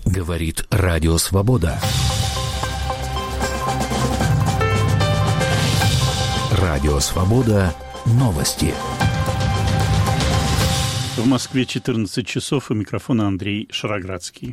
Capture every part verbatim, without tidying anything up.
Говорит Радио Свобода. Радио Свобода. Новости. В Москве четырнадцать часов, у микрофона Андрей Шароградский.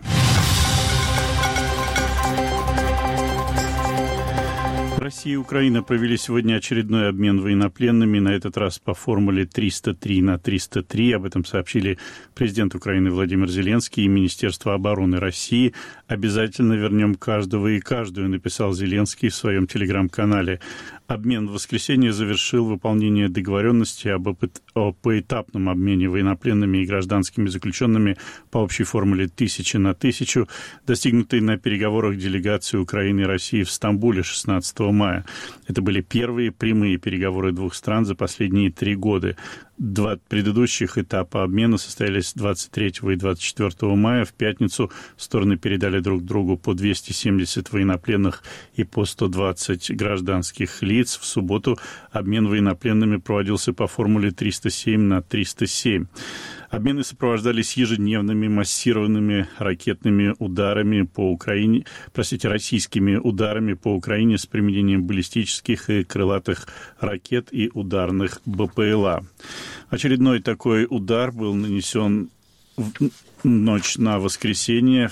Россия и Украина провели сегодня очередной обмен военнопленными, на этот раз по формуле триста три на триста три. Об этом сообщили президент Украины Владимир Зеленский и Министерство обороны России. «Обязательно вернем каждого и каждую», написал Зеленский в своем телеграм-канале. Обмен в воскресенье завершил выполнение договоренности об о поэтапном обмене военнопленными и гражданскими заключенными по общей формуле тысяча на тысячу, достигнутой на переговорах делегации Украины и России в Стамбуле шестнадцатого мая. Это были первые прямые переговоры двух стран за последние три года. Два предыдущих этапа обмена состоялись двадцать третьего и двадцать четвёртого мая. В пятницу стороны передали друг другу по двести семьдесят военнопленных и по сто двадцать гражданских лиц. В субботу обмен военнопленными проводился по формуле триста семь на триста семь. Обмены сопровождались ежедневными массированными ракетными ударами по Украине, простите, российскими ударами по Украине с применением баллистических и крылатых ракет и ударных БПЛА. Очередной такой удар был нанесен в ночь на воскресенье.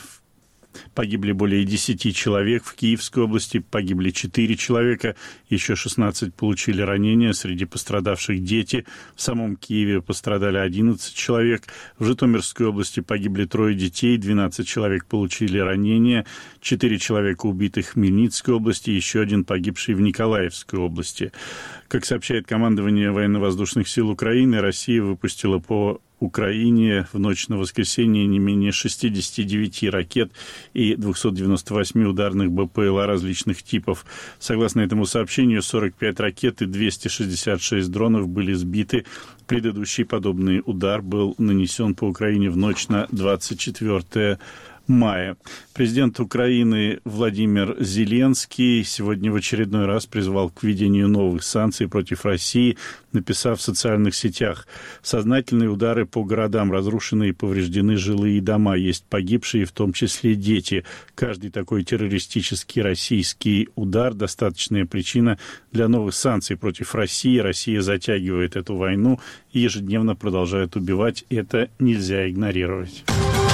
Погибли более десяти человек. В Киевской области погибли четыре человека, еще шестнадцать получили ранения, среди пострадавших дети. В самом Киеве пострадали одиннадцать человек. В Житомирской области погибли трое детей, двенадцать человек получили ранения, четыре человека убиты в Хмельницкой области, еще один погибший в Николаевской области. Как сообщает командование военно-воздушных сил Украины, Россия выпустила по Украине в ночь на воскресенье не менее шестьдесят девять ракет и двести девяносто восемь ударных БПЛА различных типов. Согласно этому сообщению, сорок пять ракет и двести шестьдесят шесть дронов были сбиты. Предыдущий подобный удар был нанесен по Украине в ночь на двадцать четвёртого мая. Президент Украины Владимир Зеленский сегодня в очередной раз призвал к введению новых санкций против России, написав в социальных сетях: «Сознательные удары по городам, разрушены и повреждены жилые дома, есть погибшие, в том числе дети. Каждый такой террористический российский удар – достаточная причина для новых санкций против России. Россия затягивает эту войну и ежедневно продолжает убивать. Это нельзя игнорировать».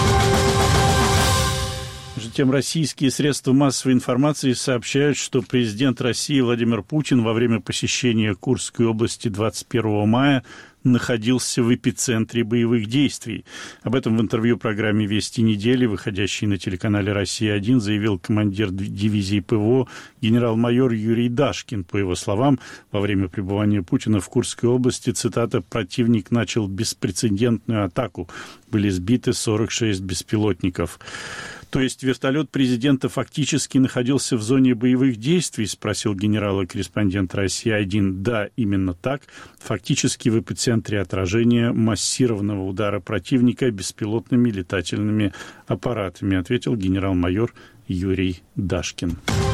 Между тем, российские средства массовой информации сообщают, что президент России Владимир Путин во время посещения Курской области двадцать первого мая находился в эпицентре боевых действий. Об этом в интервью программе «Вести недели», выходящей на телеканале «Россия один», заявил командир дивизии ПВО генерал-майор Юрий Дашкин. По его словам, во время пребывания Путина в Курской области, цитата, «противник начал беспрецедентную атаку. Были сбиты сорок шесть беспилотников». То есть вертолет президента фактически находился в зоне боевых действий, спросил генерал-корреспондент «Россия один». Да, именно так. Фактически в эпицентре отражения массированного удара противника беспилотными летательными аппаратами, ответил генерал-майор Юрий Дашкин.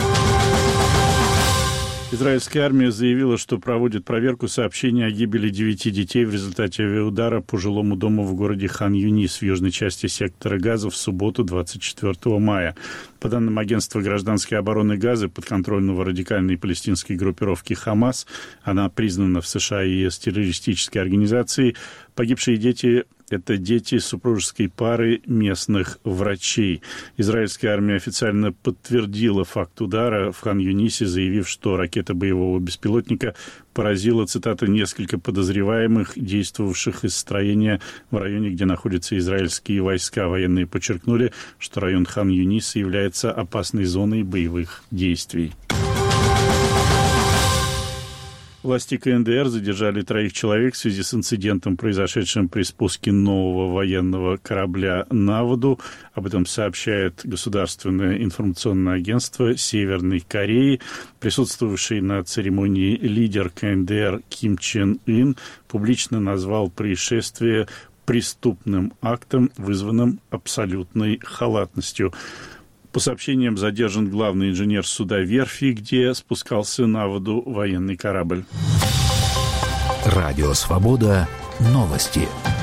Израильская армия заявила, что проводит проверку сообщений о гибели девяти детей в результате авиаудара по жилому дому в городе Хан-Юнис в южной части сектора Газа в субботу двадцать четвёртого мая. По данным агентства гражданской обороны Газы, подконтрольного радикальной палестинской группировки «Хамас», она признана в США и ЕС террористической организацией, погибшие дети – это дети супружеской пары местных врачей. Израильская армия официально подтвердила факт удара в Хан-Юнисе, заявив, что ракета боевого беспилотника поразила, цитата, «несколько подозреваемых, действовавших из строения в районе, где находятся израильские войска». Военные подчеркнули, что район Хан-Юниса является опасной зоной боевых действий. Власти КНДР задержали троих человек в связи с инцидентом, произошедшим при спуске нового военного корабля на воду. Об этом сообщает государственное информационное агентство Северной Кореи. Присутствовавший на церемонии лидер КНДР Ким Чен Ын публично назвал происшествие преступным актом, вызванным абсолютной халатностью. По сообщениям, задержан главный инженер суда верфи, где спускался на воду военный корабль. Радио «Свобода». Новости.